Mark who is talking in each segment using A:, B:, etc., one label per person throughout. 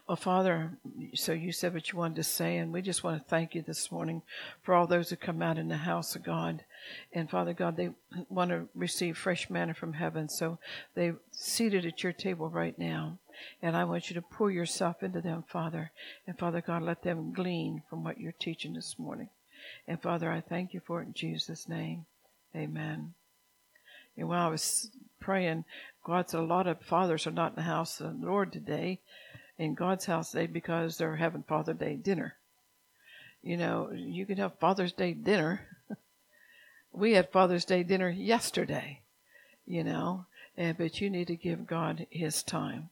A: Well, Father, so you said what you wanted to say, and we just want to thank you this morning for all those who come out in the house of God. And Father God, they want to receive fresh manna from heaven, so they're seated at your table right now. And I want you to pour yourself into them, Father. And Father God, let them glean from what you're teaching this morning. And Father, I thank you for it in Jesus' name. Amen. And while I was praying, God said a lot of fathers are not in the house of the Lord today, in God's house today, because they're having Father's Day dinner. You know, you can have Father's Day dinner. We had Father's Day dinner yesterday, you know, but you need to give God his time.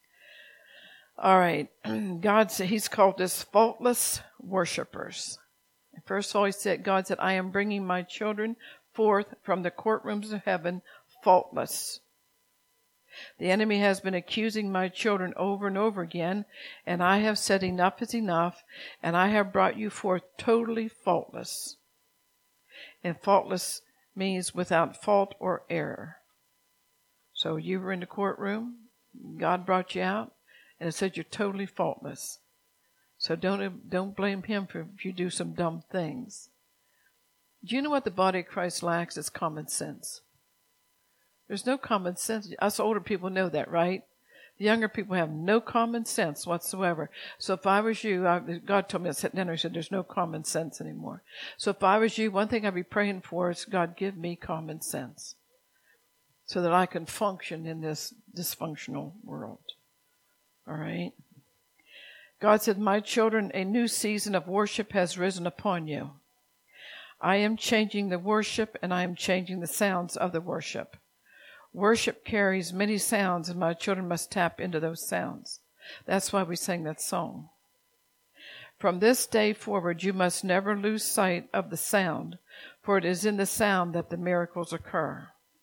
A: All right. God said he's called us faultless worshipers. First of all, God said, I am bringing my children forth from the courtrooms of heaven faultless. The enemy has been accusing my children over and over again, and I have said enough is enough, and I have brought you forth totally faultless. And faultless means without fault or error. So you were in the courtroom, God brought you out, and it said you're totally faultless. So don't blame him if you do some dumb things. Do you know what the body of Christ lacks? It's common sense. There's no common sense. Us older people know that, right? The younger people have no common sense whatsoever. So if I was you, God told me, I sat down and he said, there's no common sense anymore. So if I was you, one thing I'd be praying for is, God, give me common sense so that I can function in this dysfunctional world. All right? God said, my children, a new season of worship has risen upon you. I am changing the worship, and I am changing the sounds of the worship. Worship carries many sounds, and my children must tap into those sounds. That's why we sing that song. From this day forward, you must never lose sight of the sound, for it is in the sound that the miracles occur.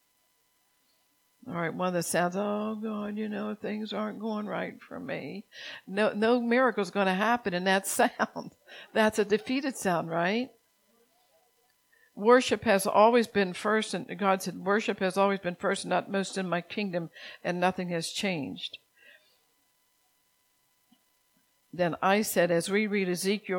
A: All right, one of the sounds, oh, God, you know, things aren't going right for me. No miracle's going to happen in that sound. That's a defeated sound, right? Worship has always been first, and God said, worship has always been first and not most in my kingdom, and nothing has changed. Then I said, as we read Ezekiel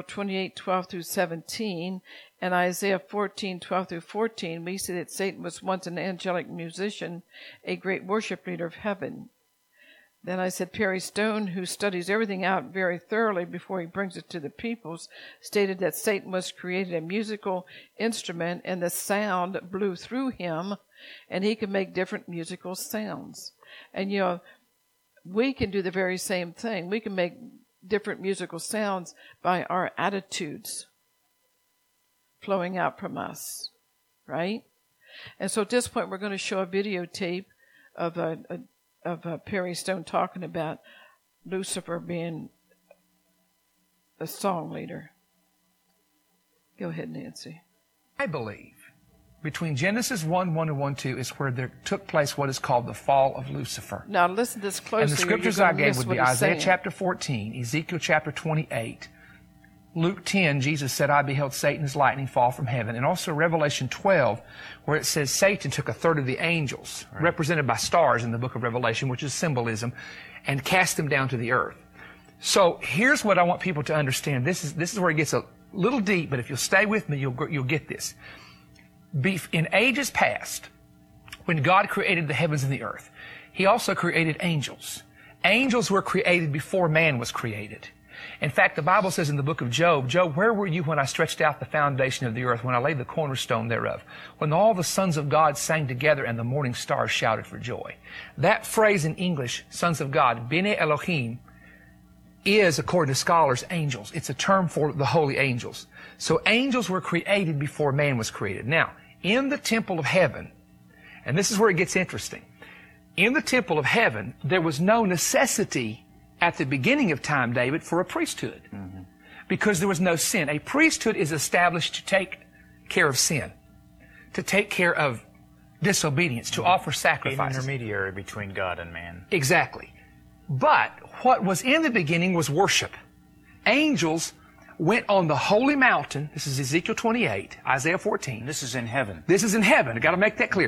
A: 28:12-17 and Isaiah 14:12-14, we see that Satan was once an angelic musician, a great worship leader of heaven. Then I said, Perry Stone, who studies everything out very thoroughly before he brings it to the peoples, stated that Satan was created a musical instrument, and the sound blew through him, and he could make different musical sounds. And, you know, we can do the very same thing. We can make different musical sounds by our attitudes flowing out from us, right? And so at this point, we're going to show a videotape of Perry Stone talking about Lucifer being a song leader. Go ahead, Nancy.
B: I believe between Genesis 1:1 and 1:2 is where there took place what is called the fall of Lucifer.
A: Now listen to this closely.
B: And the scriptures I gave would be Isaiah chapter 14, Ezekiel chapter 28, Luke 10, Jesus said, I beheld Satan as lightning fall from heaven. And also Revelation 12, where it says Satan took a third of the angels, represented by stars in the book of Revelation, which is symbolism, and cast them down to the earth. So here's what I want people to understand. This is where it gets a little deep, but if you'll stay with me, you'll get this. In ages past, when God created the heavens and the earth, He also created angels. Angels were created before man was created. In fact, the Bible says in the book of Job, Job, where were you when I stretched out the foundation of the earth, when I laid the cornerstone thereof, when all the sons of God sang together and the morning stars shouted for joy? That phrase in English, sons of God, Bene Elohim, is, according to scholars, angels. It's a term for the holy angels. So angels were created before man was created. Now, in the temple of heaven, and this is where it gets interesting, in the temple of heaven, there was no necessity at the beginning of time, David, for a priesthood. Mm-hmm. Because there was no sin. A priesthood is established to take care of sin, to take care of disobedience, to offer sacrifices.
C: An intermediary between God and man.
B: Exactly. But what was in the beginning was worship. Angels went on the holy mountain. This is Ezekiel 28, Isaiah 14.
C: This is in heaven.
B: This is in heaven. I've got to make that clear.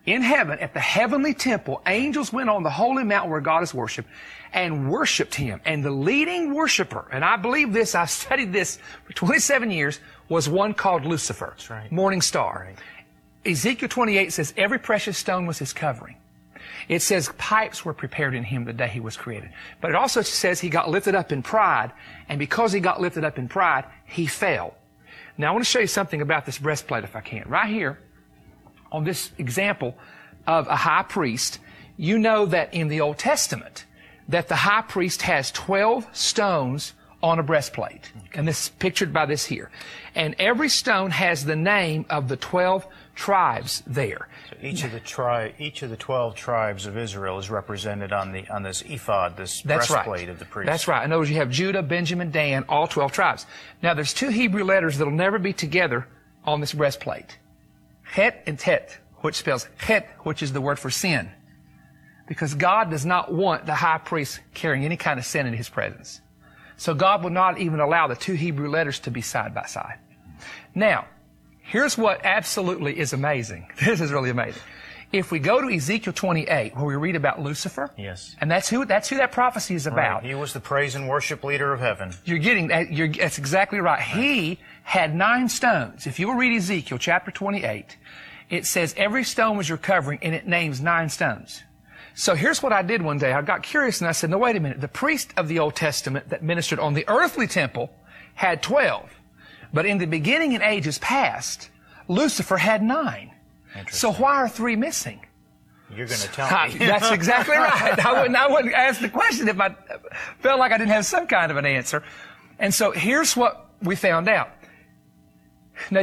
B: in heaven, at the heavenly temple, angels went on the holy mountain where God is worshipped and worshiped Him. And the leading worshiper, and I believe this, I've studied this for 27 years, was one called Lucifer.
C: That's right.
B: Morning star. Right. Ezekiel 28 says every precious stone was his covering. It says pipes were prepared in him the day he was created. But it also says he got lifted up in pride, and because he got lifted up in pride, he fell. Now I want to show you something about this breastplate if I can. Right here, on this example of a high priest, you know that in the Old Testament, that the high priest has 12 stones on a breastplate. And this is pictured by this here. And every stone has the name of the 12 tribes there.
C: So each of the 12 tribes of Israel is represented on this ephod, this breastplate of the priest.
B: That's right. In other words, you have Judah, Benjamin, Dan, all 12 tribes. Now there's two Hebrew letters that'll never be together on this breastplate. Het and Tet, which spells Het, which is the word for sin. Because God does not want the high priest carrying any kind of sin in His presence. So God will not even allow the two Hebrew letters to be side by side. Now, here's what absolutely is amazing. This is really amazing. If we go to Ezekiel 28, where we read about Lucifer,
C: yes,
B: and that's who that prophecy is about.
C: Right. He was the praise and worship leader of heaven.
B: That's exactly right. He had 9 stones. If you will read Ezekiel chapter 28, it says every stone was your covering, and it names 9 stones. So here's what I did one day. I got curious and I said, no, wait a minute. The priest of the Old Testament that ministered on the earthly temple had 12. But in the beginning in ages past, Lucifer had 9. So why are 3 missing?
C: You're going to tell me.
B: That's exactly right. I wouldn't ask the question if I felt like I didn't have some kind of an answer. And so here's what we found out. Now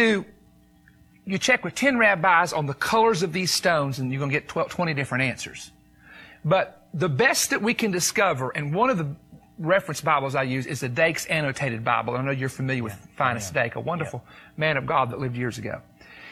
B: you check with 10 rabbis on the colors of these stones and you're going to get 20 different answers. But the best that we can discover, and one of the reference Bibles I use is the Dake's Annotated Bible. I know you're familiar with Finest Dake, a wonderful man of God that lived years ago.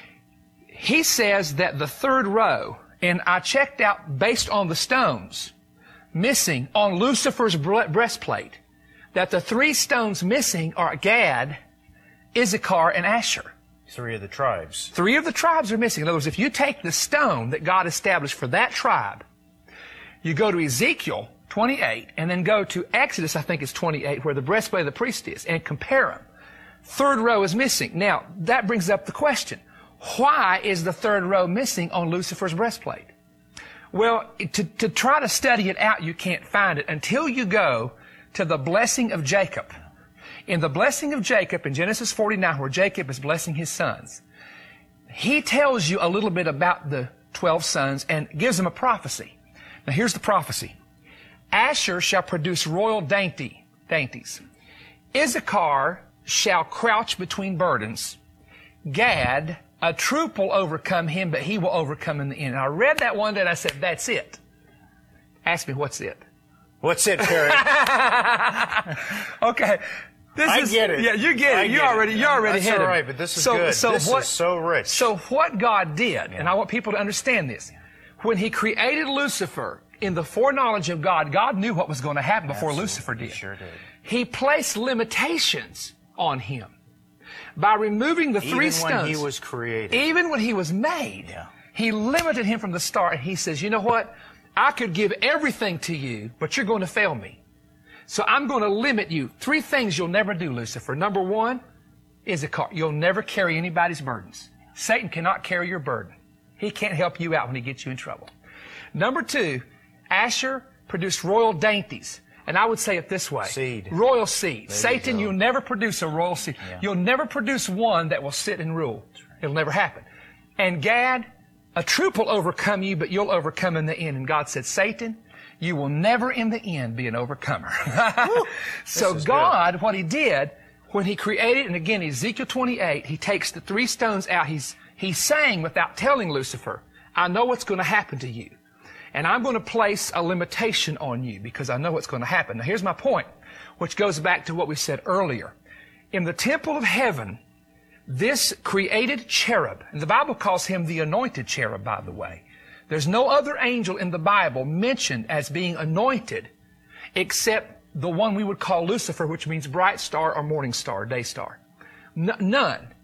B: He says that the 3rd row, and I checked out based on the stones missing on Lucifer's breastplate, that the 3 stones missing are Gad, Issachar, and Asher.
C: 3 of the tribes.
B: 3 of the tribes are missing. In other words, if you take the stone that God established for that tribe, you go to Ezekiel 28 and then go to Exodus, I think it's 28, where the breastplate of the priest is, and compare them. 3rd row is missing. Now, that brings up the question. Why is the 3rd row missing on Lucifer's breastplate? Well, to try to study it out, you can't find it until you go to the blessing of Jacob. In the blessing of Jacob in Genesis 49, where Jacob is blessing his sons, he tells you a little bit about the 12 sons and gives them a prophecy. Now here's the prophecy. Asher shall produce royal dainties. Issachar shall crouch between burdens. Gad, a troop will overcome him, but he will overcome in the end. And I read that one day and I said, that's it. Ask me, what's it?
C: What's it, Perry?
B: Okay.
C: I get it.
B: Yeah, you get it. You're already
C: That's
B: ahead
C: all
B: of
C: right,
B: it.
C: but this is good. This is so rich.
B: So what God did, and I want people to understand this, when He created Lucifer in the foreknowledge of God, God knew what was going to happen before Lucifer did.
C: He sure did.
B: He placed limitations on him by removing the 3 stones.
C: Even when he was created.
B: Even when he was made.
C: Yeah.
B: He limited him from the start, and He says, you know what? I could give everything to you, but you're going to fail me. So I'm going to limit you. 3 things you'll never do, Lucifer. Number 1 is you'll never carry anybody's burdens. Satan cannot carry your burden. He can't help you out when he gets you in trouble. Number 2, Asher produced royal dainties. And I would say it this way.
C: Seed.
B: Royal seed.
C: There
B: Satan, you'll never produce a royal seed.
C: Yeah.
B: You'll never produce one that will sit and rule. It'll never happen. And Gad, a troop will overcome you, but you'll overcome in the end. And God said, Satan, you will never in the end be an overcomer. So God, what He did, when He created, and again, Ezekiel 28, He takes the 3 stones out. He's saying, without telling Lucifer, I know what's going to happen to you. And I'm going to place a limitation on you because I know what's going to happen. Now here's my point, which goes back to what we said earlier. In the temple of heaven, this created cherub, and the Bible calls him the anointed cherub, by the way. There's no other angel in the Bible mentioned as being anointed except the one we would call Lucifer, which means bright star or morning star, day star. None.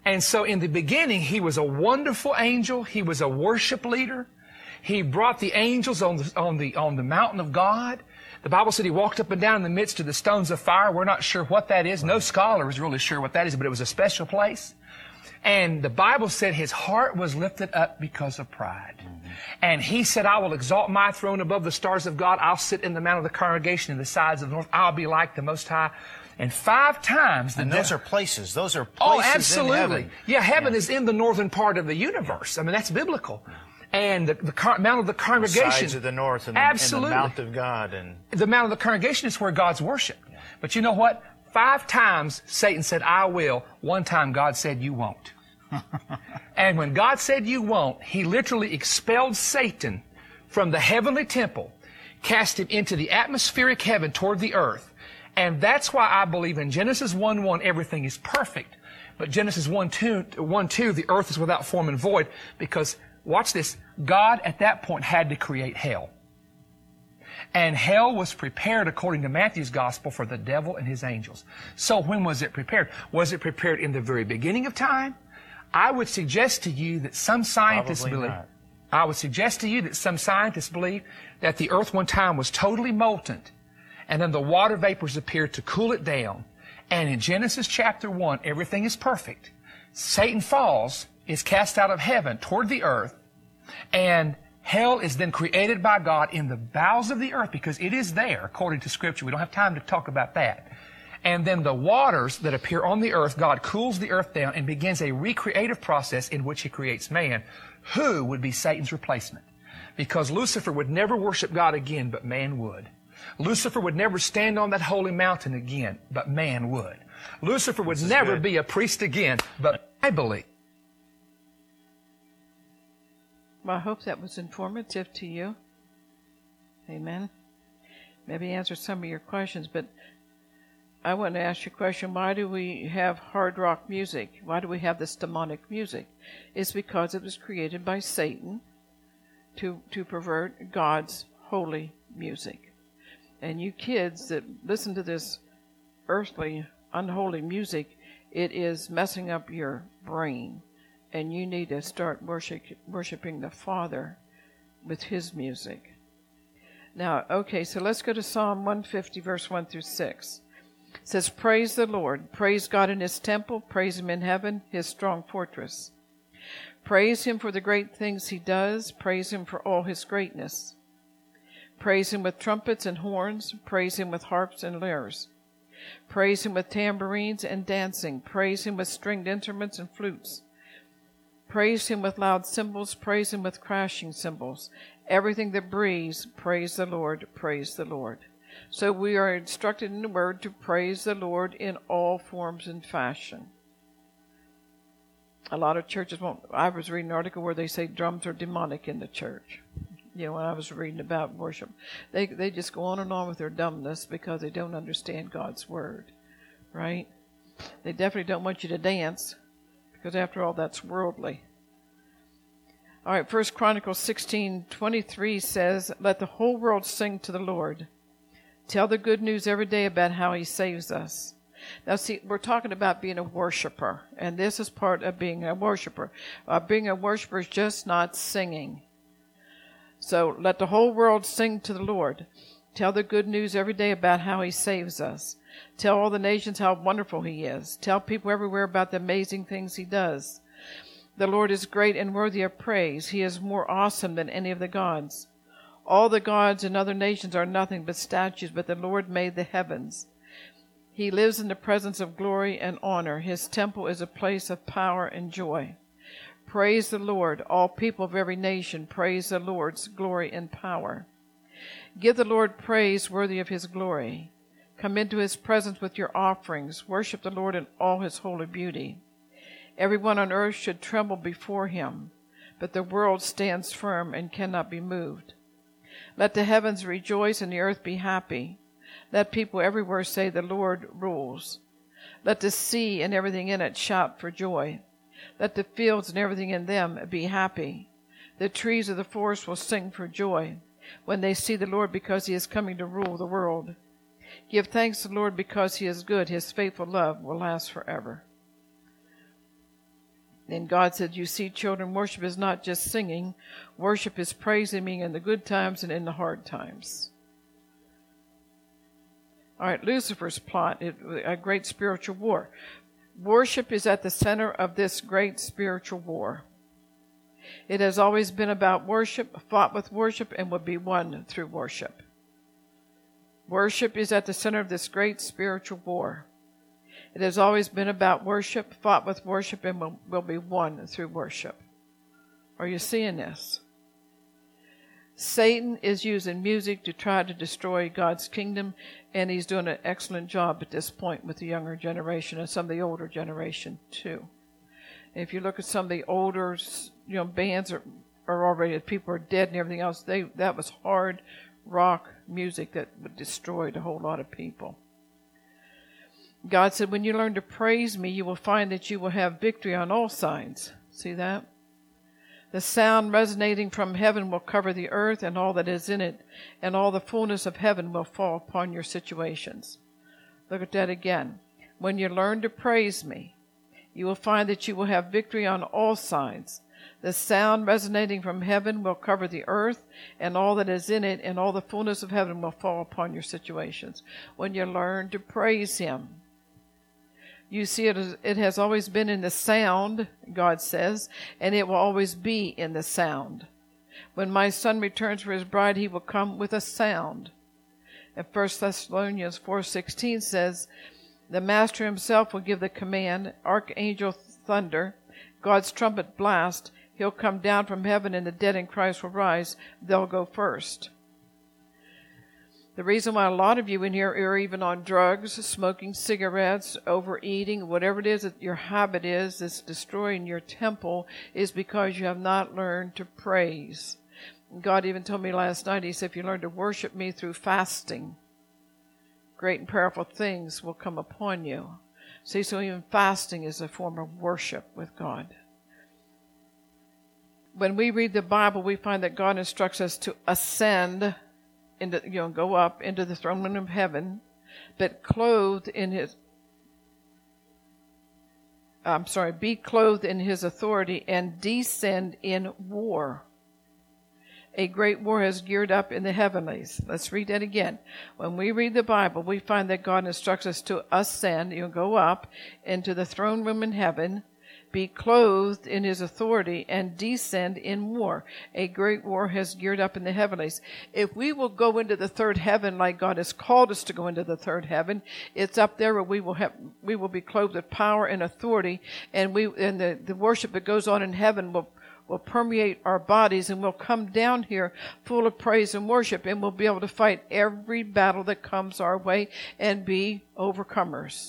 B: And so in the beginning, he was a wonderful angel. He was a worship leader. He brought the angels on the mountain of God. The Bible said he walked up and down in the midst of the stones of fire. We're not sure what that is. No scholar is really sure what that is, but it was a special place. And the Bible said his heart was lifted up because of pride. Mm-hmm. And he said, I will exalt my throne above the stars of God. I'll sit in the mount of the congregation in the sides of the north. I'll be like the Most High. And 5 times...
C: And those are places. Those are places.
B: Oh, absolutely. In heaven. Yeah, heaven is in the northern part of the universe. I mean, that's biblical. And the mount of the congregation...
C: The sides of the north and,
B: absolutely.
C: And the mount of God. And
B: the mount of the congregation is where God's worship. Yeah. But you know what? 5 times Satan said, I will. 1 time God said, you won't. And when God said you won't, he literally expelled Satan from the heavenly temple, cast him into the atmospheric heaven toward the earth. And that's why I believe in Genesis 1:1, everything is perfect. But Genesis 1:2, the earth is without form and void, because, watch this, God at that point had to create hell. And hell was prepared, according to Matthew's gospel, for the devil and his angels. So when was it prepared? Was it prepared in the very beginning of time? I would suggest to you that some scientists believe... I would suggest to you that some scientists believe that the earth one time was totally molten, and then the water vapors appeared to cool it down. And in Genesis chapter 1, everything is perfect. Satan falls, is cast out of heaven toward the earth, and hell is then created by God in the bowels of the earth, because it is there, according to Scripture. We don't have time to talk about that. And then the waters that appear on the earth, God cools the earth down and begins a recreative process in which he creates man, who would be Satan's replacement. Because Lucifer would never worship God again, but man would. Lucifer would never stand on that holy mountain again, but man would. Lucifer would never be a priest again, but I believe.
A: Well, I hope that was informative to you. Amen. Maybe answer some of your questions, but I want to ask you a question. Why do we have hard rock music? Why do we have this demonic music? It's because it was created by Satan to pervert God's holy music. And you kids that listen to this earthly, unholy music, it is messing up your brain. And you need to start worshiping the Father with his music. Now, okay, so let's go to Psalm 150, verse 1 through 6. It says, praise the Lord. Praise God in his temple. Praise him in heaven, his strong fortress. Praise him for the great things he does. Praise him for all his greatness. Praise him with trumpets and horns. Praise him with harps and lyres. Praise him with tambourines and dancing. Praise him with stringed instruments and flutes. Praise him with loud cymbals. Praise him with crashing cymbals. Everything that breathes, praise the Lord. Praise the Lord. So we are instructed in the Word to praise the Lord in all forms and fashion. A lot of churches won't. I was reading an article where they say drums are demonic in the church. You know, when I was reading about worship, they just go on and on with their dumbness because they don't understand God's Word, right? They definitely don't want you to dance because, after all, that's worldly. All right, 1 Chronicles 16:23 says, let the whole world sing to the Lord. Tell the good news every day about how he saves us. Now, see, we're talking about being a worshiper, and this is part of being a worshiper. Being a worshiper is just not singing. So let the whole world sing to the Lord. Tell the good news every day about how he saves us. Tell all the nations how wonderful he is. Tell people everywhere about the amazing things he does. The Lord is great and worthy of praise. He is more awesome than any of the gods. All the gods and other nations are nothing but statues, but the Lord made the heavens. He lives in the presence of glory and honor. His temple is a place of power and joy. Praise the Lord, all people of every nation. Praise the Lord's glory and power. Give the Lord praise worthy of his glory. Come into his presence with your offerings. Worship the Lord in all his holy beauty. Everyone on earth should tremble before him, but the world stands firm and cannot be moved. Let the heavens rejoice and the earth be happy. Let people everywhere say the Lord rules. Let the sea and everything in it shout for joy. Let the fields and everything in them be happy. The trees of the forest will sing for joy when they see the Lord, because he is coming to rule the world. Give thanks to the Lord because he is good. His faithful love will last forever. And God said, you see, children, worship is not just singing. Worship is praising me in the good times and in the hard times. All right, Lucifer's plot, a great spiritual war. Worship is at the center of this great spiritual war. It has always been about worship, fought with worship, and will be won through worship. Worship is at the center of this great spiritual war. It has always been about worship, fought with worship, and will be won through worship. Are you seeing this? Satan is using music to try to destroy God's kingdom, and he's doing an excellent job at this point with the younger generation and some of the older generation too. If you look at some of the older, bands are already, people are dead and everything else. That was hard rock music that destroyed a whole lot of people. God said, when you learn to praise me, you will find that you will have victory on all sides. See that? The sound resonating from heaven will cover the earth and all that is in it, and all the fullness of heaven will fall upon your situations. Look at that again. When you learn to praise me, you will find that you will have victory on all sides. The sound resonating from heaven will cover the earth and all that is in it, and all the fullness of heaven will fall upon your situations. When you learn to praise him, you see, it has always been in the sound, God says, and it will always be in the sound. When my son returns for his bride, he will come with a sound. And 1 Thessalonians 4:16 says, the Master himself will give the command, archangel thunder, God's trumpet blast. He'll come down from heaven, and the dead in Christ will rise. They'll go first. The reason why a lot of you in here are even on drugs, smoking cigarettes, overeating, whatever it is that your habit is that's destroying your temple, is because you have not learned to praise. God even told me last night, he said, if you learn to worship me through fasting, great and powerful things will come upon you. See, so even fasting is a form of worship with God. When we read the Bible, we find that God instructs us to ascend go up into the throne room of heaven, but be clothed in his authority, and descend in war. A great war has geared up in the heavenlies. Let's read that again. When we read the Bible, we find that God instructs us to ascend, go up into the throne room in heaven, be clothed in his authority, and descend in war. A great war has geared up in the heavenlies. If we will go into the third heaven like God has called us to go into the third heaven, it's up there where we will be clothed with power and authority, and the worship that goes on in heaven will permeate our bodies, and we'll come down here full of praise and worship, and we'll be able to fight every battle that comes our way and be overcomers.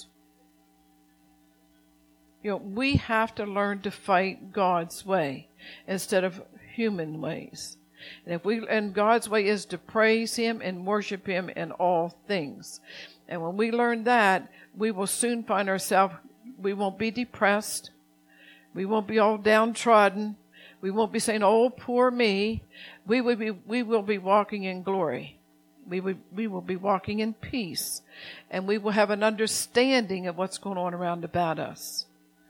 A: We have to learn to fight God's way instead of human ways. And God's way is to praise him and worship him in all things. And when we learn that, we will soon find ourselves, we won't be depressed. We won't be all downtrodden. We won't be saying, oh, poor me. We will be walking in glory. We will be walking in peace. And we will have an understanding of what's going on around about us.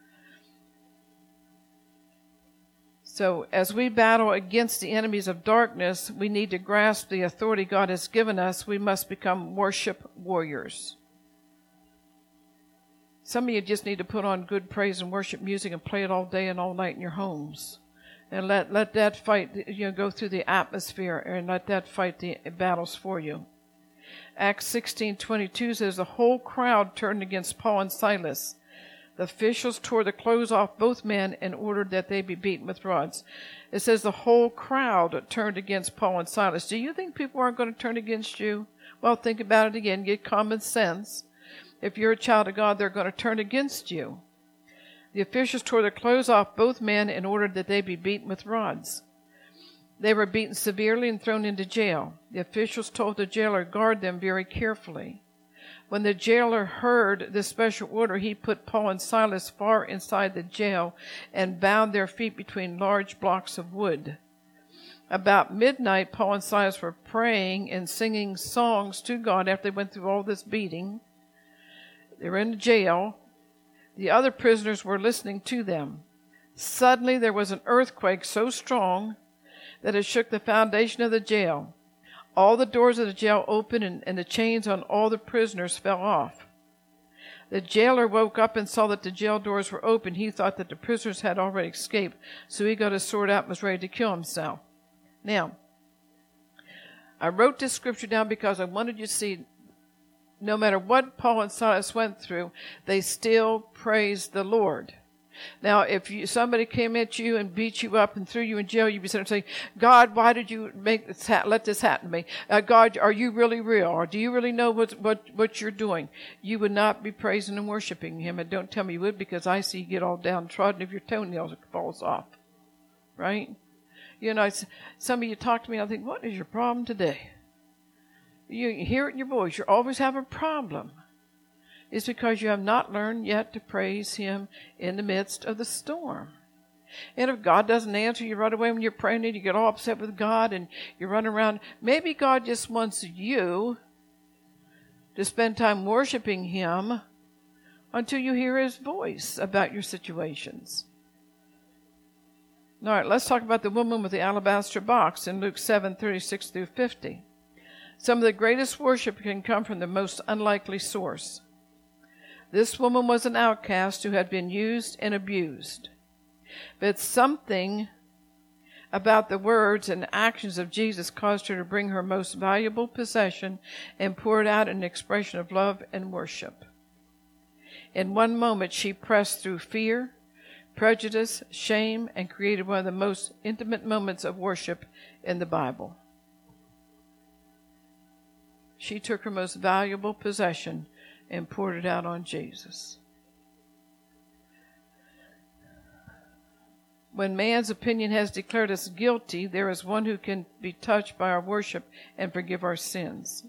A: So as we battle against the enemies of darkness, we need to grasp the authority God has given us. We must become worship warriors. Some of you just need to put on good praise and worship music and play it all day and all night in your homes. And let that fight, go through the atmosphere, and let that fight the battles for you. Acts 16:22 says, the whole crowd turned against Paul and Silas. The officials tore the clothes off both men and ordered that they be beaten with rods. It says the whole crowd turned against Paul and Silas. Do you think people aren't going to turn against you? Well, think about it again. Get common sense. If you're a child of God, they're going to turn against you. The officials tore the clothes off both men and ordered that they be beaten with rods. They were beaten severely and thrown into jail. The officials told the jailer, guard them very carefully. When the jailer heard this special order, he put Paul and Silas far inside the jail and bound their feet between large blocks of wood. About midnight, Paul and Silas were praying and singing songs to God after they went through all this beating. They were in the jail. The other prisoners were listening to them. Suddenly there was an earthquake so strong that it shook the foundation of the jail. All the doors of the jail opened, and the chains on all the prisoners fell off. The jailer woke up and saw that the jail doors were open. He thought that the prisoners had already escaped, so he got his sword out and was ready to kill himself. Now, I wrote this scripture down because I wanted you to see, no matter what Paul and Silas went through, they still praised the Lord. Now, if somebody came at you and beat you up and threw you in jail, you'd be sitting there saying, God, why did you let this happen to me? God, are you really real? Or do you really know what you're doing? You would not be praising and worshiping him. And don't tell me you would, because I see you get all downtrodden if your toenails falls off. Right? You know, some of you talk to me, I think, what is your problem today? You hear it in your voice. You always have a problem. It's because you have not learned yet to praise him in the midst of the storm. And if God doesn't answer, you run away when you're praying and you get all upset with God and you run around. Maybe God just wants you to spend time worshiping him until you hear his voice about your situations. All right, let's talk about the woman with the alabaster box in Luke 7:36 through 50. Some of the greatest worship can come from the most unlikely source. This woman was an outcast who had been used and abused. But something about the words and actions of Jesus caused her to bring her most valuable possession and pour it out in an expression of love and worship. In one moment, she pressed through fear, prejudice, shame, and created one of the most intimate moments of worship in the Bible. She took her most valuable possession and poured it out on Jesus. When man's opinion has declared us guilty, there is one who can be touched by our worship and forgive our sins.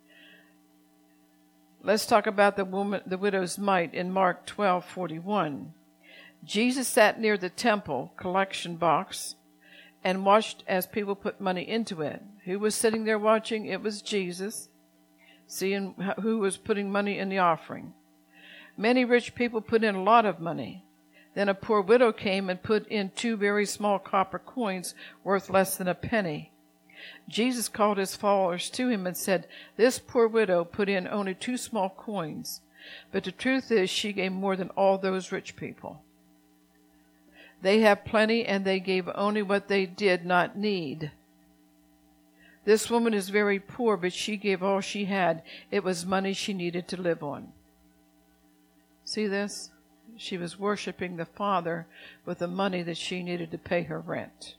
A: Let's talk about the widow's mite in Mark 12:41. Jesus sat near the temple collection box and watched as people put money into it. Who was sitting there watching? It was Jesus, seeing who was putting money in the offering. Many rich people put in a lot of money. Then a poor widow came and put in 2 very small copper coins worth less than a penny. Jesus called his followers to him and said, "This poor widow put in only 2 small coins, but the truth is she gave more than all those rich people. They have plenty and they gave only what they did not need. This woman is very poor, but she gave all she had. It was money she needed to live on." See this? She was worshiping the Father with the money that she needed to pay her rent.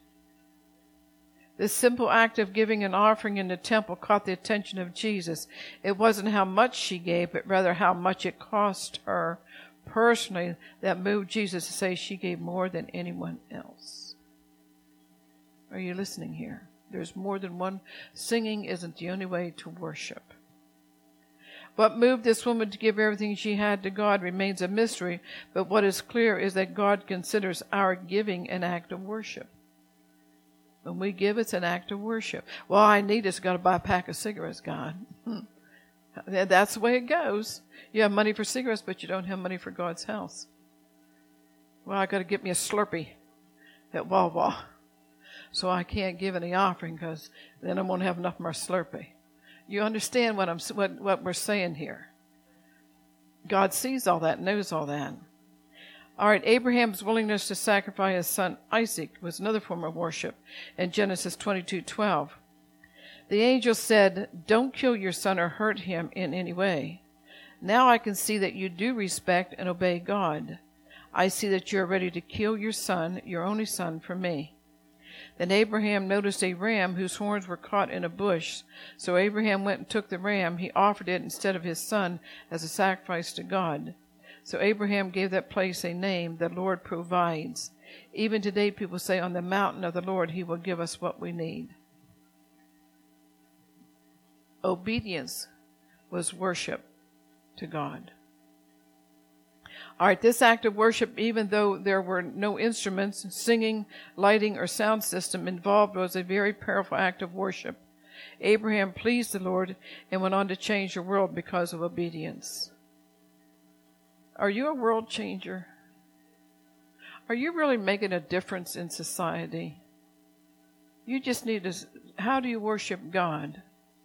A: This simple act of giving an offering in the temple caught the attention of Jesus. It wasn't how much she gave, but rather how much it cost her personally that moved Jesus to say she gave more than anyone else. Are you listening here? There's more than one. Singing isn't the only way to worship. What moved this woman to give everything she had to God remains a mystery, but what is clear is that God considers our giving an act of worship. When we give, it's an act of worship. Well, I need this. I've got to buy a pack of cigarettes, God. That's the way it goes. You have money for cigarettes, but you don't have money for God's house. Well, I've got to get me a Slurpee at Wawa. So I can't give any offering because then I won't have enough of my Slurpee. You understand what we're saying here? God sees all that, knows all that. All right, Abraham's willingness to sacrifice his son Isaac was another form of worship in Genesis 22:12. The angel said, "Don't kill your son or hurt him in any way. Now I can see that you do respect and obey God. I see that you are ready to kill your son, your only son, for me." Then Abraham noticed a ram whose horns were caught in a bush. So Abraham went and took the ram. He offered it instead of his son as a sacrifice to God. So Abraham gave that place a name, "The Lord provides." Even today people say, on the mountain of the Lord he will give us what we need. Obedience was worship to God. All right, this act of worship, even though there were no instruments, singing, lighting, or sound system involved, was a very powerful act of worship. Abraham pleased the Lord and went on to change the world because of obedience. Are you a world changer? Are you really making a difference in society? You just need to, how do you worship God?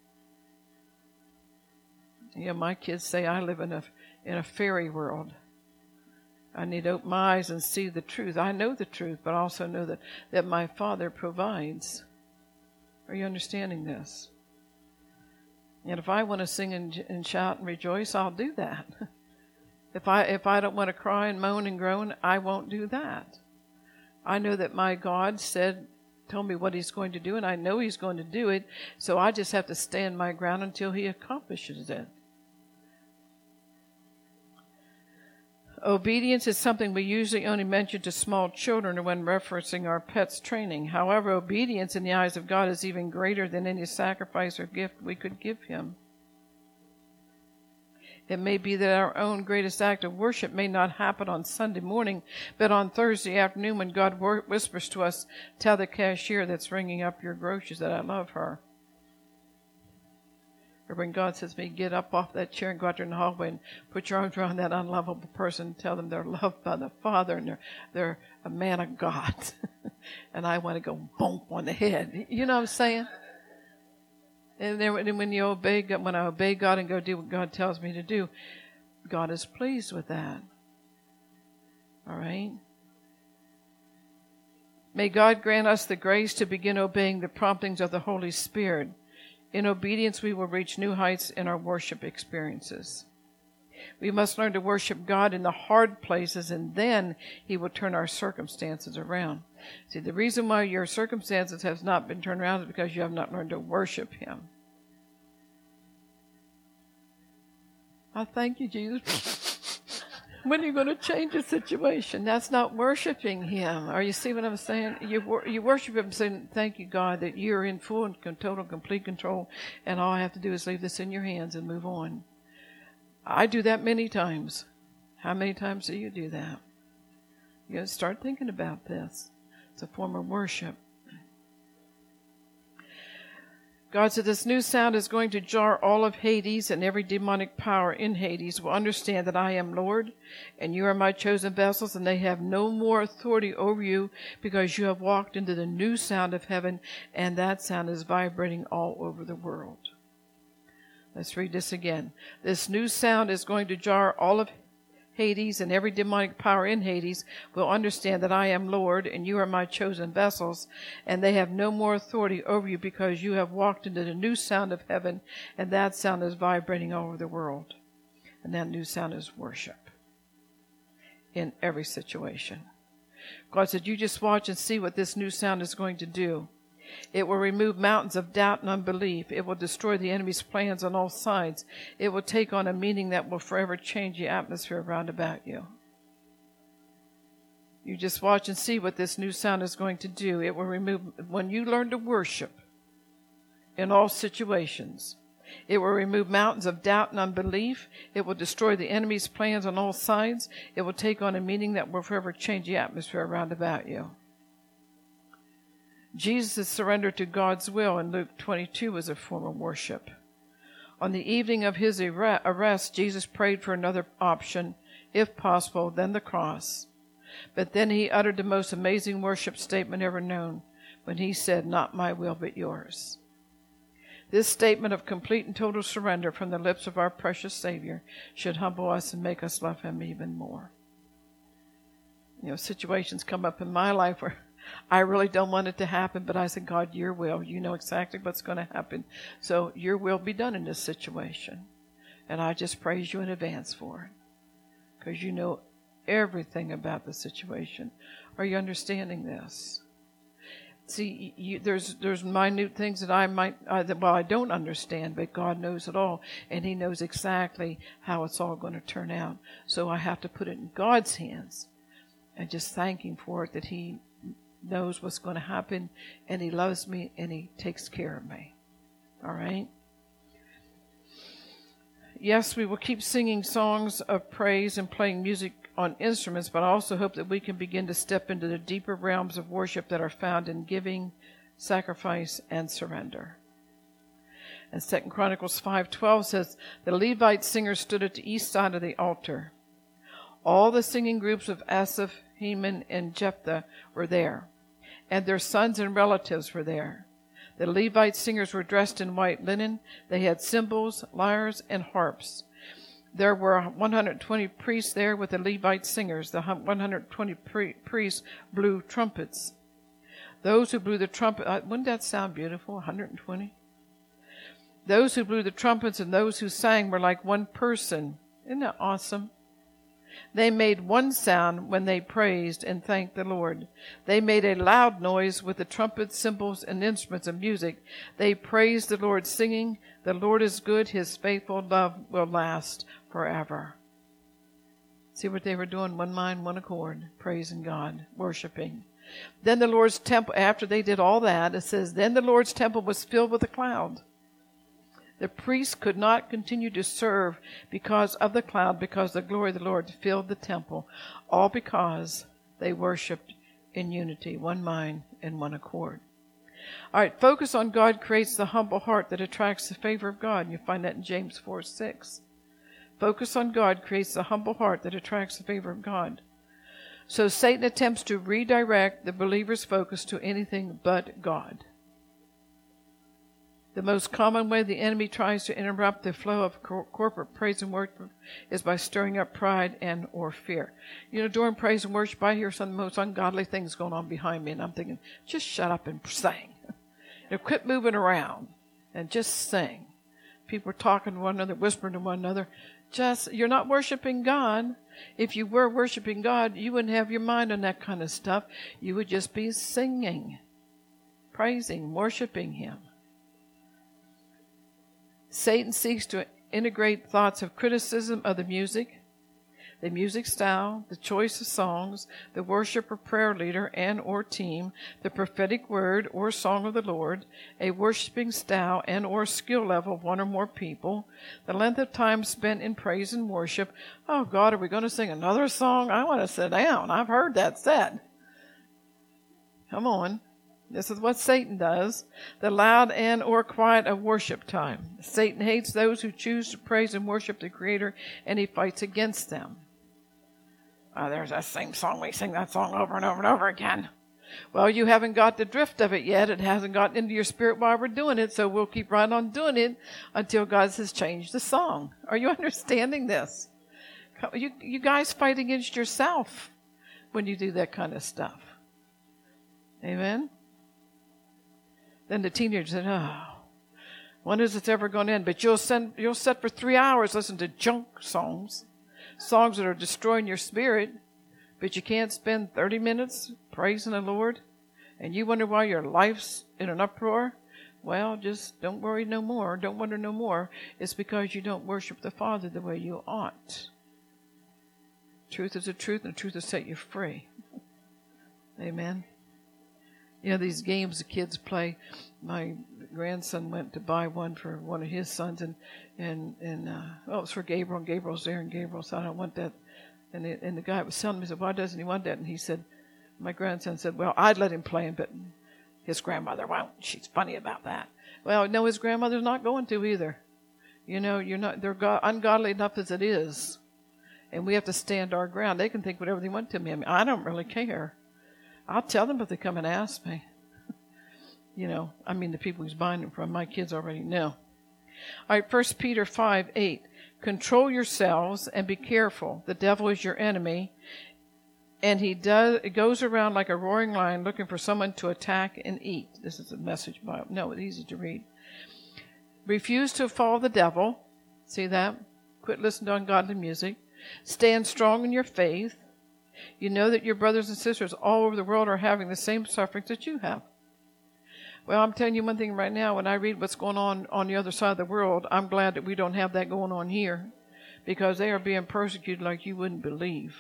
A: My kids say I live in a fairy world. I need to open my eyes and see the truth. I know the truth, but I also know that my Father provides. Are you understanding this? And if I want to sing and shout and rejoice, I'll do that. If I don't want to cry and moan and groan, I won't do that. I know that my God told me what He's going to do, and I know He's going to do it, so I just have to stand my ground until He accomplishes it. Obedience is something we usually only mention to small children or when referencing our pets' training. However, obedience in the eyes of God is even greater than any sacrifice or gift we could give Him. It may be that our own greatest act of worship may not happen on Sunday morning, but on Thursday afternoon when God whispers to us, tell the cashier that's ringing up your groceries that I love her. Or when God says to me, get up off that chair and go out there in the hallway and put your arms around that unlovable person and tell them they're loved by the Father and they're a man of God. And I want to go bonk on the head. You know what I'm saying? And then when I obey God and go do what God tells me to do, God is pleased with that. All right? May God grant us the grace to begin obeying the promptings of the Holy Spirit. In obedience, we will reach new heights in our worship experiences. We must learn to worship God in the hard places, and then He will turn our circumstances around. See, the reason why your circumstances have not been turned around is because you have not learned to worship Him. I thank you, Jesus. When are you going to change the situation? That's not worshiping Him. Are you see what I'm saying? You worship Him saying, thank you, God, that you're in full and total, complete control, and all I have to do is leave this in your hands and move on. I do that many times. How many times do you do that? You got to start thinking about this. It's a form of worship. God said this new sound is going to jar all of Hades, and every demonic power in Hades will understand that I am Lord, and you are my chosen vessels, and they have no more authority over you because you have walked into the new sound of heaven, and that sound is vibrating all over the world. Let's read this again. This new sound is going to jar all of Hades, and every demonic power in Hades will understand that I am Lord, and you are my chosen vessels, and they have no more authority over you because you have walked into the new sound of heaven, and that sound is vibrating all over the world. And that new sound is worship in every situation. God said, you just watch and see what this new sound is going to do. It will remove mountains of doubt and unbelief. It will destroy the enemy's plans on all sides. It will take on a meaning that will forever change the atmosphere around about you. You just watch and see what this new sound is going to do. It will remove, when you learn to worship in all situations, it will remove mountains of doubt and unbelief. It will destroy the enemy's plans on all sides. It will take on a meaning that will forever change the atmosphere around about you. Jesus' surrender to God's will in Luke 22 was a form of worship. On the evening of his arrest, Jesus prayed for another option, if possible, than the cross. But then he uttered the most amazing worship statement ever known when he said, not my will, but yours. This statement of complete and total surrender from the lips of our precious Savior should humble us and make us love Him even more. Situations come up in my life where I really don't want it to happen, but I said, God, your will. You know exactly what's going to happen. So your will be done in this situation. And I just praise you in advance for it. Because you know everything about the situation. Are you understanding this? See, there's minute things that I don't understand, but God knows it all. And He knows exactly how it's all going to turn out. So I have to put it in God's hands. And just thank Him for it, that He knows what's going to happen, and He loves me, and He takes care of me. All right? Yes, we will keep singing songs of praise and playing music on instruments, but I also hope that we can begin to step into the deeper realms of worship that are found in giving, sacrifice, and surrender. And 2 Chronicles 5:12 says, the Levite singers stood at the east side of the altar. All the singing groups of Asaph, Heman, and Jephthah were there, and their sons and relatives were there. The Levite singers were dressed in white linen. They had cymbals, lyres, and harps. There were 120 priests there with the Levite singers. The 120 priests blew trumpets. Those who blew the trumpet, wouldn't that sound beautiful, 120? Those who blew the trumpets and those who sang were like one person. Isn't that awesome? They made one sound when they praised and thanked the Lord. They made a loud noise with the trumpets, cymbals, and instruments of music. They praised the Lord, singing, "The Lord is good, his faithful love will last forever." See what they were doing? One mind, one accord, praising God, worshiping. Then the Lord's temple, after they did all that, it says, then the Lord's temple was filled with a cloud. The priests could not continue to serve because of the cloud, because the glory of the Lord filled the temple, all because they worshiped in unity, one mind and one accord. All right, focus on God creates the humble heart that attracts the favor of God. You find that in James 4:6. Focus on God creates the humble heart that attracts the favor of God. So Satan attempts to redirect the believer's focus to anything but God. The most common way the enemy tries to interrupt the flow of corporate praise and worship is by stirring up pride and or fear. You know, during praise and worship, I hear some of the most ungodly things going on behind me, and I'm thinking, just shut up and sing. Quit moving around and just sing. People are talking to one another, whispering to one another. You're not worshiping God. If you were worshiping God, you wouldn't have your mind on that kind of stuff. You would just be singing, praising, worshiping Him. Satan seeks to integrate thoughts of criticism of the music style, the choice of songs, the worship or prayer leader and or team, the prophetic word or song of the Lord, a worshiping style and or skill level of one or more people, the length of time spent in praise and worship. Oh God, are we going to sing another song? I want to sit down. I've heard that said. Come on. This is what Satan does. The loud and or quiet of worship time. Satan hates those who choose to praise and worship the Creator, and he fights against them. There's that same song. We sing that song over and over and over again. Well, you haven't got the drift of it yet. It hasn't gotten into your spirit while we're doing it, so we'll keep right on doing it until God has changed the song. Are you understanding this? You guys fight against yourself when you do that kind of stuff. Amen? Then the teenager said, when is it ever going to end? But you'll sit for 3 hours listening to junk songs that are destroying your spirit, but you can't spend 30 minutes praising the Lord, and you wonder why your life's in an uproar. Well, just don't worry no more. Don't wonder no more. It's because you don't worship the Father the way you ought. Truth is the truth, and the truth will set you free. Amen. You know, these games the kids play. My grandson went to buy one for one of his sons, and it's for Gabriel, and Gabriel's there, and Gabriel said, I don't want that. And the guy was telling me, he said, why doesn't he want that? And he said, my grandson said, well, I'd let him play him, but his grandmother won't. She's funny about that. Well, no, his grandmother's not going to either. You know, they're ungodly enough as it is. And we have to stand our ground. They can think whatever they want to me. I mean, I don't really care. I'll tell them if they come and ask me. You know, I mean the people he's buying them from. My kids already know. All right, 1 Peter 5:8. Control yourselves and be careful. The devil is your enemy, and he goes around like a roaring lion looking for someone to attack and eat. This is a Message Bible. No, it's easy to read. Refuse to follow the devil. See that? Quit listening to ungodly music. Stand strong in your faith. You know that your brothers and sisters all over the world are having the same sufferings that you have. Well, I'm telling you one thing right now. When I read what's going on the other side of the world, I'm glad that we don't have that going on here, because they are being persecuted like you wouldn't believe.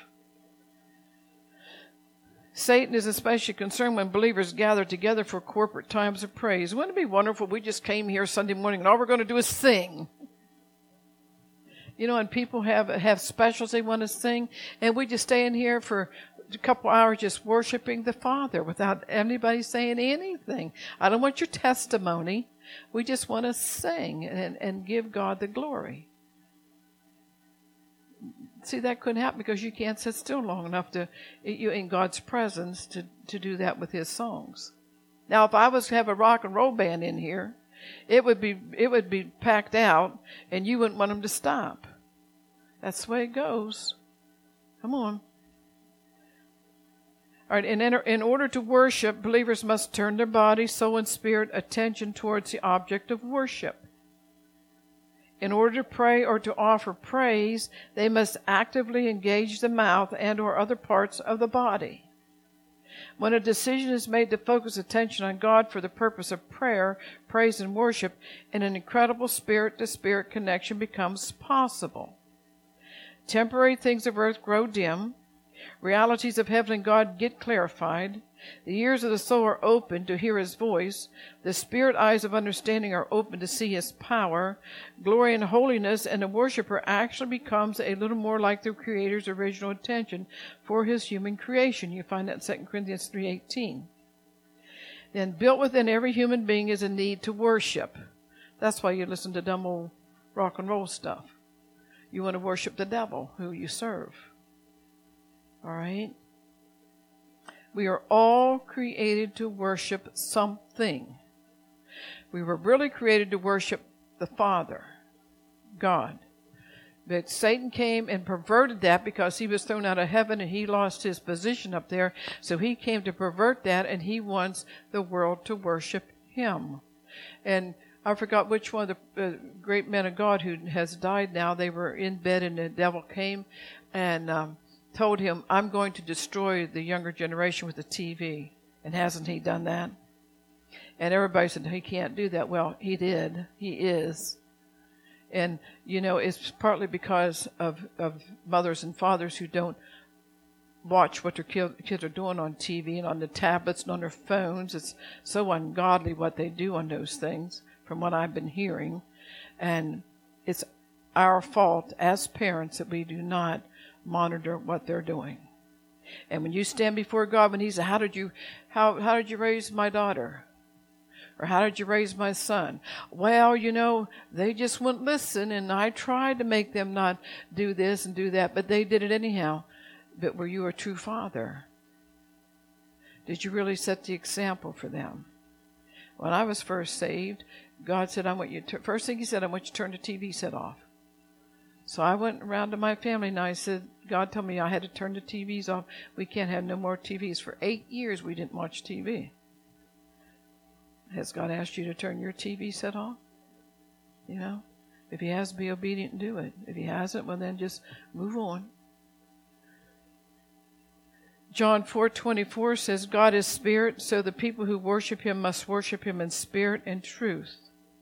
A: Satan is especially concerned when believers gather together for corporate times of praise. Wouldn't it be wonderful if we just came here Sunday morning and all we're going to do is sing? You know, and people have specials they want to sing, and we just stay in here for a couple hours just worshiping the Father without anybody saying anything. I don't want your testimony. We just want to sing and give God the glory. See, that couldn't happen because you can't sit still long enough you're in God's presence to do that with His songs. Now, if I was to have a rock and roll band in here, it would be packed out, and you wouldn't want them to stop. That's the way it goes. Come on. All right, in order to worship, believers must turn their body, soul, and spirit attention towards the object of worship. In order to pray or to offer praise, they must actively engage the mouth and or other parts of the body. When a decision is made to focus attention on God for the purpose of prayer, praise, and worship, an incredible spirit-to-spirit connection becomes possible. Temporary things of earth grow dim. Realities of heaven and God get clarified. The ears of the soul are open to hear His voice. The spirit eyes of understanding are open to see His power, glory, and holiness, and the worshiper actually becomes a little more like the Creator's original intention for His human creation. You find that in 2 Corinthians 3:18. Then built within every human being is a need to worship. That's why you listen to dumb old rock and roll stuff. You want to worship the devil, who you serve. All right? We are all created to worship something. We were really created to worship the Father, God. But Satan came and perverted that because he was thrown out of heaven and he lost his position up there. So he came to pervert that, and he wants the world to worship him. And I forgot which one of the great men of God who has died now. They were in bed and the devil came and told him, I'm going to destroy the younger generation with the TV. And hasn't he done that? And everybody said, he can't do that. Well, he did. He is. And, it's partly because of mothers and fathers who don't watch what their kids are doing on TV and on the tablets and on their phones. It's so ungodly what they do on those things, from what I've been hearing. And it's our fault as parents that we do not monitor what they're doing. And when you stand before God, when He says, how did you raise my daughter? Or how did you raise my son? Well, they just wouldn't listen, and I tried to make them not do this and do that, but they did it anyhow. But were you a true father? Did you really set the example for them? When I was first saved, God said, first thing He said, I want you to turn the TV set off. So I went around to my family and I said, God told me I had to turn the TVs off. We can't have no more TVs. For 8 years we didn't watch TV. Has God asked you to turn your TV set off? If He has, be obedient and do it. If He hasn't, well then just move on. John 4:24 says, God is spirit, so the people who worship Him must worship Him in spirit and truth.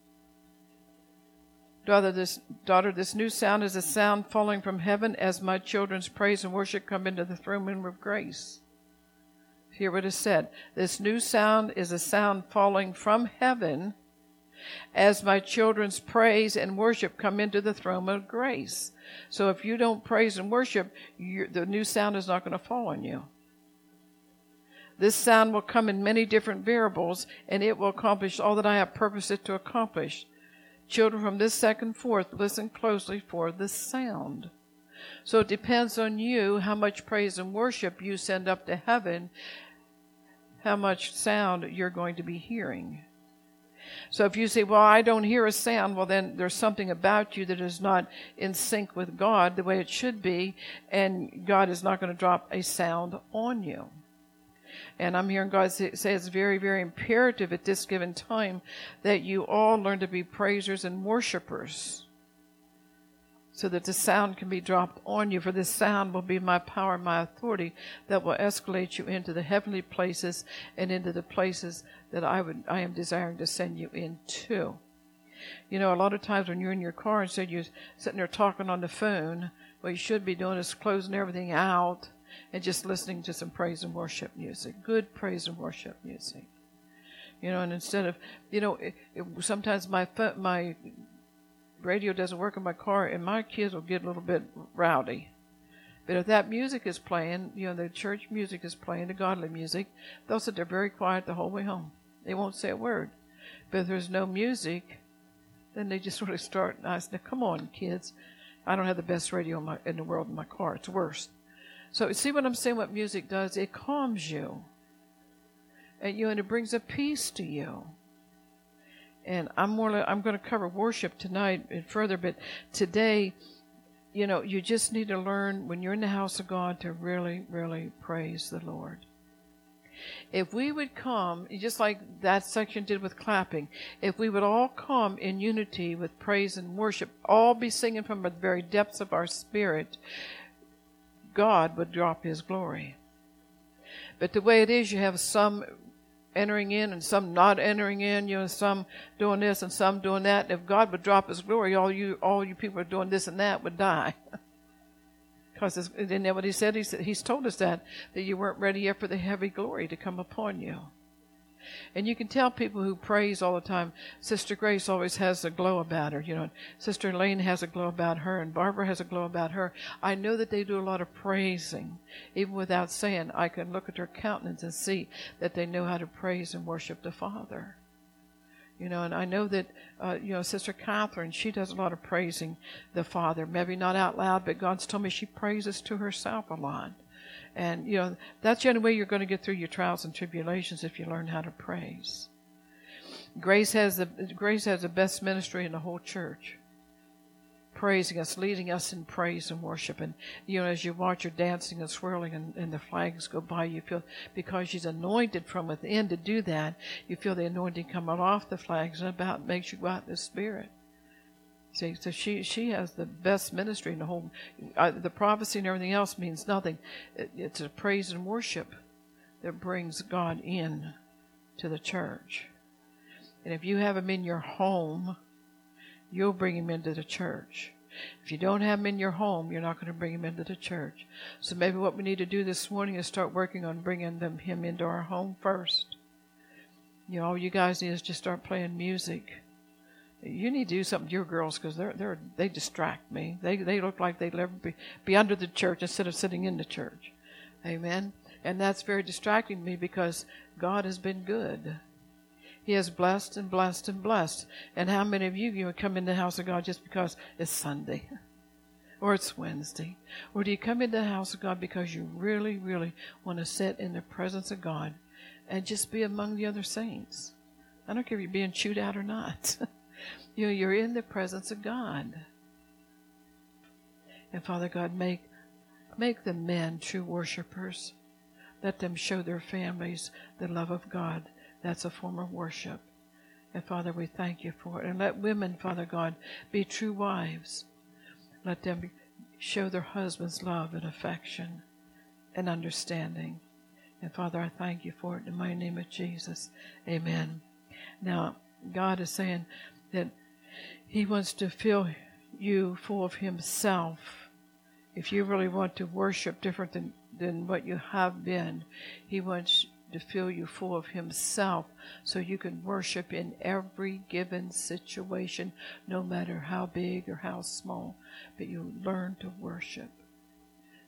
A: Daughter, this new sound is a sound falling from heaven as my children's praise and worship come into the throne room of grace. Hear what is said. This new sound is a sound falling from heaven as my children's praise and worship come into the throne of grace. So if you don't praise and worship, the new sound is not going to fall on you. This sound will come in many different variables, and it will accomplish all that I have purposed it to accomplish. Children, from this second forth, listen closely for this sound. So it depends on you how much praise and worship you send up to heaven, how much sound you're going to be hearing. So if you say, well, I don't hear a sound, well, then there's something about you that is not in sync with God the way it should be, and God is not going to drop a sound on you. And I'm hearing God say it's very, very imperative at this given time that you all learn to be praisers and worshipers so that the sound can be dropped on you. For this sound will be my power and my authority that will escalate you into the heavenly places and into the places that I am desiring to send you into. A lot of times when you're in your car and you're sitting there talking on the phone, what you should be doing is closing everything out and just listening to some praise and worship music, good praise and worship music. And instead of, sometimes my radio doesn't work in my car, and my kids will get a little bit rowdy. But if that music is playing, the church music is playing, the godly music, they'll sit there very quiet the whole way home. They won't say a word. But if there's no music, then they just sort of start, I said, come on, kids. I don't have the best radio in the world in my car. It's worse. So see what I'm saying, what music does? It calms you. And it brings a peace to you. And I'm going to cover worship tonight and further, but today, you just need to learn when you're in the house of God to really, really praise the Lord. If we would come, just like that section did with clapping, if we would all come in unity with praise and worship, all be singing from the very depths of our spirit, God would drop His glory. But the way it is, you have some entering in and some not entering in, some doing this and some doing that. And if God would drop His glory, all you people are doing this and that would die. Because isn't that what He said? He's told us that you weren't ready yet for the heavy glory to come upon you. And you can tell people who praise all the time. Sister Grace always has a glow about her. Sister Elaine has a glow about her, and Barbara has a glow about her. I know that they do a lot of praising. Even without saying, I can look at their countenance and see that they know how to praise and worship the Father. And I know that, Sister Catherine, she does a lot of praising the Father. Maybe not out loud, but God's told me she praises to herself a lot. And, that's the only way you're going to get through your trials and tribulations, if you learn how to praise. Grace has the best ministry in the whole church. Praising us, leading us in praise and worship. And, as you watch her dancing and swirling and the flags go by, you feel, because she's anointed from within to do that, you feel the anointing coming off the flags and makes you go out in the Spirit. See, so she has the best ministry in the whole. The prophecy and everything else means nothing. It's a praise and worship that brings God in to the church. And if you have Him in your home, you'll bring Him into the church. If you don't have Him in your home, you're not going to bring Him into the church. So maybe what we need to do this morning is start working on bringing Him into our home first. All you guys need is just start playing music. You need to do something to your girls, because they distract me. They look like they'd never be under the church instead of sitting in the church. Amen. And that's very distracting to me, because God has been good. He has blessed and blessed and blessed. And how many of you come in the house of God just because it's Sunday or it's Wednesday? Or do you come into the house of God because you really, really want to sit in the presence of God and just be among the other saints? I don't care if you're being chewed out or not. You're in the presence of God. And Father God, make the men true worshipers. Let them show their families the love of God. That's a form of worship. And Father, we thank You for it. And let women, Father God, be true wives. Let them show their husbands love and affection and understanding. And Father, I thank You for it in my name of Jesus. Amen. Now, God is saying that He wants to fill you full of Himself. If you really want to worship different than what you have been, He wants to fill you full of Himself so you can worship in every given situation, no matter how big or how small. But you learn to worship.